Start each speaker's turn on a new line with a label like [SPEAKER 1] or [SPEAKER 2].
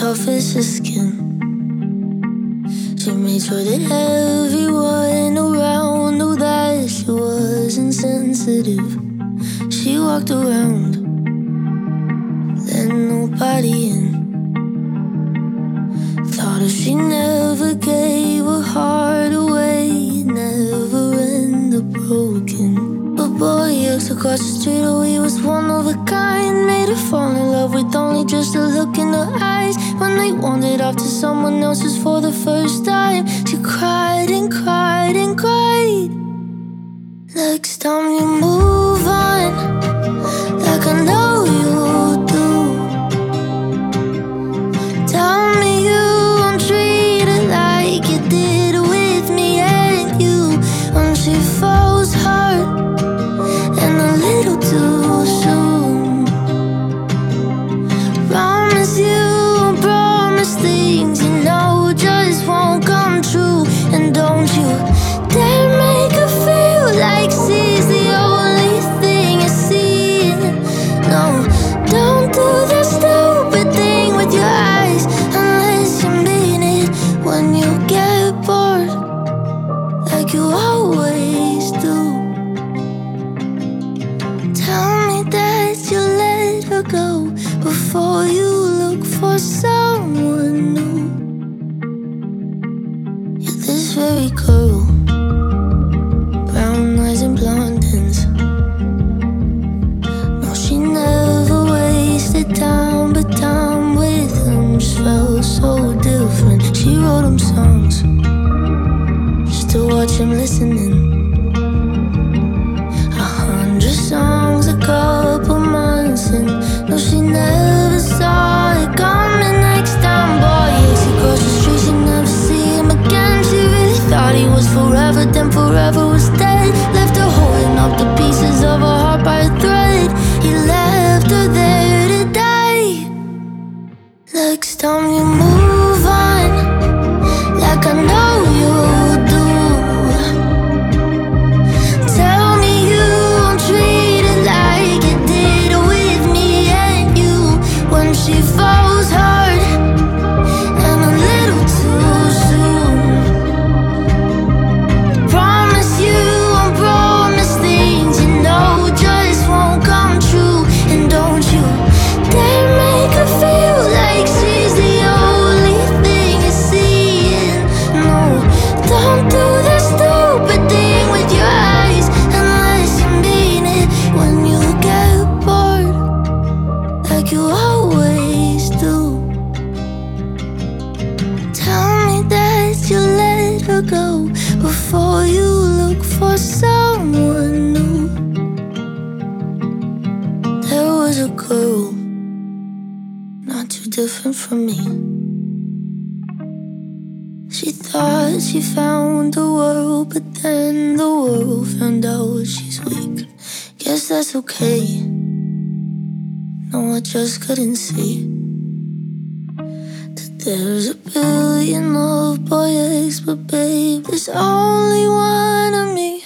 [SPEAKER 1] off as her skin. She made sure that everyone around knew that she was insensitive. She walked around, let nobody in. Thought if she never gave her heart away, it'd never end up broken. But boy, ex across the street, oh, he was one of a kind. Made her fall in love with only just a look in her eyes. When they wandered off to someone else's for the first time, she cried and cried and cried. Next time you move on, like I know you do, tell me you won't treat her like you did with me and you. When she falls hard and a little too soon, promise you, promise things you know just won't come true. And don't you dare make her feel like she's the only thing you're seeing. No, don't do that stupid thing with your eyes unless you mean it. When you get bored, like you always do, tell me that you let her go before you look for someone new. You're this very girl, brown eyes and blonde ends. No, she never wasted time, but time with him just felt so different. She wrote him songs just to watch him listening. 100 songs, a couple months in. No, she never saw it coming. Next time, boy, yes, he crossed the street, she never see him again. She really thought he was forever, then forever was dead. Left her holding up the pieces of her heart by a thread. He left her there to die. Next time you move on, like I know you do, tell me you won't treat her like you did with me and you. When she falls hard and a little too soon, promise you won't promise things you know just won't come true. And don't you dare make her feel like she's the only thing you're seeing. No, don't do that stupid thing with your eyes unless you mean it. When you get bored, like you always do, tell me that you let her go before you look for someone new. There was a girl, not too different from me. She thought she found the world, but then the world found out she's weak. Guess that's okay. No, I just couldn't see that there's a billion of boys, but babe, there's only one of me.